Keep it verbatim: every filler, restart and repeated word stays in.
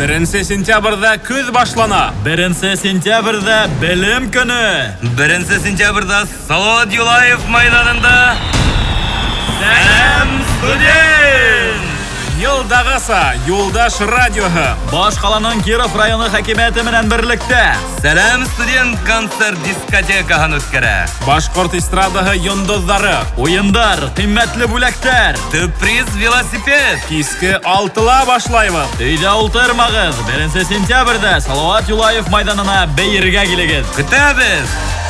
Беренсе сентябрьдә көз башлана. Беренсе сентябрьдә белем көне. Беренсе сентябрьдә Салават Юлаев майданында Сәлам студент! Елдагаса Юлдаш радиоһы. Баш каланың Киров районы хакимияте менән берлектә Сәлам студент концерт дискотекаһын үткәрә. Башкорт эстрадаһы йондызлары. Уендар, кыйммәтле бүләктәр. Төприз велосипед. Киске алтыла башлайбыз. Өйдә утырмагыз. Беренсе сентябрьдә Салават Юлаев майданына бәйергә килегез. Көтәбез!